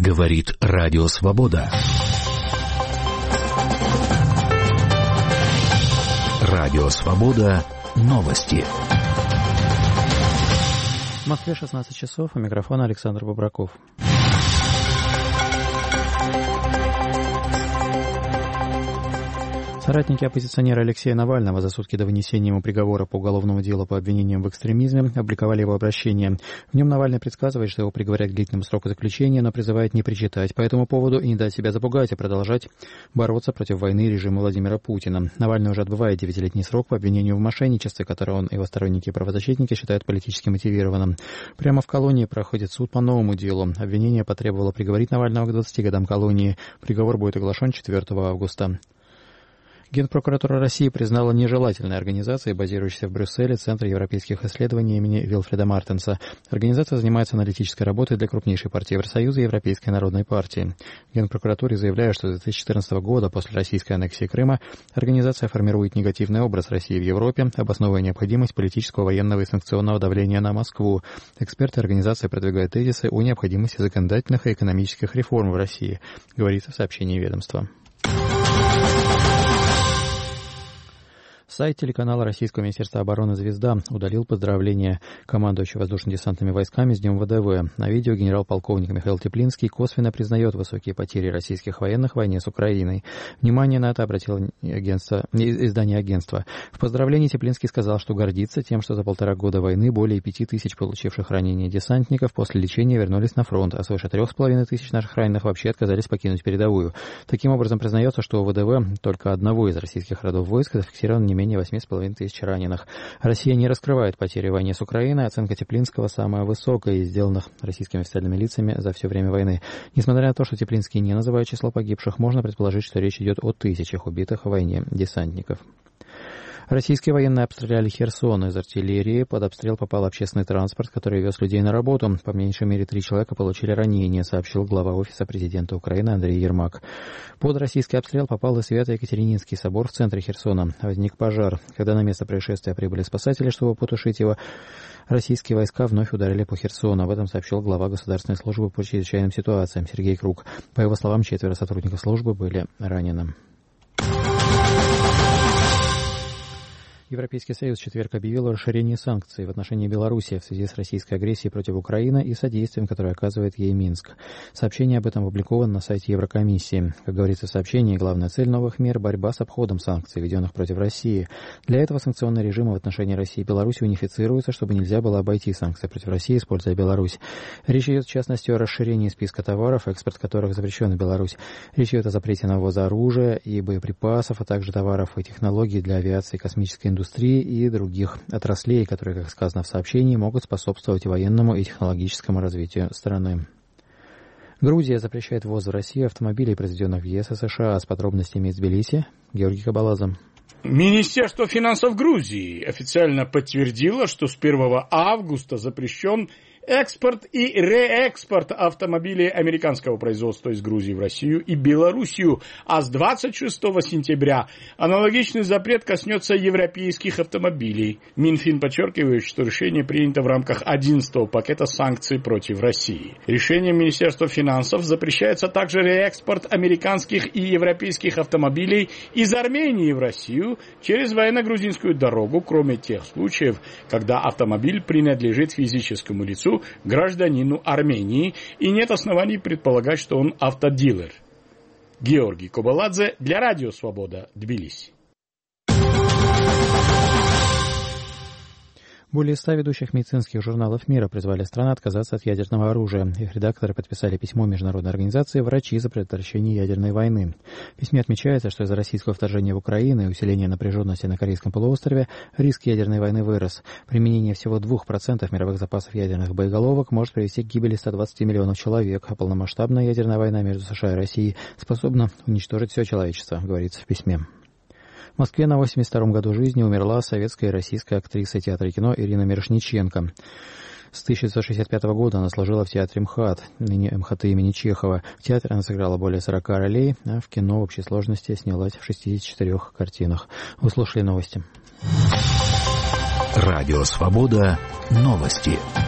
Говорит Радио Свобода. Радио Свобода. Новости. В Москве 16 часов. У микрофона Александр Бобраков. Соратники оппозиционера Алексея Навального за сутки до вынесения ему приговора по уголовному делу по обвинениям в экстремизме опубликовали его обращение. В нем Навальный предсказывает, что его приговорят к длительному сроку заключения, но призывает не причитать по этому поводу и не дать себя запугать, а продолжать бороться против войны режима Владимира Путина. Навальный уже отбывает 9-летний срок по обвинению в мошенничестве, которое он и его сторонники и правозащитники считают политически мотивированным. Прямо в колонии проходит суд по новому делу. Обвинение потребовало приговорить Навального к 20 годам колонии. Приговор будет оглашен 4 августа. Генпрокуратура России признала нежелательной организацией, базирующейся в Брюсселе, Центр европейских исследований имени Вильфреда Мартенса. Организация занимается аналитической работой для крупнейшей партии Евросоюза и Европейской народной партии. В Генпрокуратуре заявляют, что с 2014 года, после российской аннексии Крыма, организация формирует негативный образ России в Европе, обосновывая необходимость политического, военного и санкционного давления на Москву. Эксперты организации продвигают тезисы о необходимости законодательных и экономических реформ в России, говорится в сообщении ведомства. Сайт телеканала Российского министерства обороны «Звезда» удалил поздравления командующего воздушно-десантными войсками с Днем ВДВ. На видео генерал-полковник Михаил Теплинский косвенно признает высокие потери российских военных в войне с Украиной. Внимание на это обратило издание агентства. В поздравлении Теплинский сказал, что гордится тем, что за 1,5 года войны более 5000 получивших ранения десантников после лечения вернулись на фронт, а свыше 3500 наших раненых вообще отказались покинуть передовую. Таким образом, признается, что у ВДВ только одного из российских родов войск зафиксировано не менее 8500 раненых. Россия не раскрывает потери в войне с Украиной. Оценка Теплинского самая высокая из сделанных российскими официальными лицами за все время войны. Несмотря на то, что Теплинский не называет число погибших, можно предположить, что речь идет о тысячах убитых в войне десантников. Российские военные обстреляли Херсон. Из артиллерии под обстрел попал общественный транспорт, который вез людей на работу. По меньшей мере 3 человека получили ранения, сообщил глава Офиса президента Украины Андрей Ермак. Под российский обстрел попал и Свято-Екатерининский собор в центре Херсона. Возник пожар. Когда на место происшествия прибыли спасатели, чтобы потушить его, российские войска вновь ударили по Херсону. Об этом сообщил глава Государственной службы по чрезвычайным ситуациям Сергей Круг. По его словам, 4 сотрудников службы были ранены. Европейский Союз в четверг объявил о расширении санкций в отношении Беларуси в связи с российской агрессией против Украины и содействием, которое оказывает ей Минск. Сообщение об этом опубликовано на сайте Еврокомиссии. Как говорится в сообщении, главная цель новых мер – борьба с обходом санкций, введенных против России. Для этого санкционные режимы в отношении России и Беларуси унифицируются, чтобы нельзя было обойти санкции против России, используя Беларусь. Речь идет, в частности, о расширении списка товаров, экспорт которых запрещен в Беларусь. Речь идет о запрете на ввоз оружия и боеприпасов, а также товаров и технологий для авиации и космической индустрии и других отраслей, которые, как сказано в сообщении, могут способствовать военному и технологическому развитию страны. Грузия запрещает ввоз в Россию автомобилей, произведенных в ЕС и США. С подробностями из Тбилиси Георгий Кабалаза. Министерство финансов Грузии официально подтвердило, что с 1 августа запрещен экспорт и реэкспорт автомобилей американского производства из Грузии в Россию и Белоруссию, а с 26 сентября аналогичный запрет коснется европейских автомобилей. Минфин подчеркивает, что решение принято в рамках 11-го пакета санкций против России. Решением Министерства финансов запрещается также реэкспорт американских и европейских автомобилей из Армении в Россию через военно-грузинскую дорогу, кроме тех случаев, когда автомобиль принадлежит физическому лицу, гражданину Армении, и нет оснований предполагать, что он автодилер. Георгий Кобаладзе для Радио Свобода, Тбилиси. Более 100 ведущих медицинских журналов мира призвали страны отказаться от ядерного оружия. Их редакторы подписали письмо международной организации «Врачи за предотвращение ядерной войны». В письме отмечается, что из-за российского вторжения в Украину и усиления напряженности на Корейском полуострове риск ядерной войны вырос. Применение всего 2% мировых запасов ядерных боеголовок может привести к гибели 120 миллионов человек, а полномасштабная ядерная война между США и Россией способна уничтожить все человечество, говорится в письме. В Москве на 82-м году жизни умерла советская и российская актриса театра и кино Ирина Мирошниченко. С 1965 года она служила в театре МХАТ, ныне МХТ имени Чехова. В театре она сыграла более 40 ролей, а в кино в общей сложности снялась в 64 картинах. Вы слушали новости. Радио Свобода. Новости.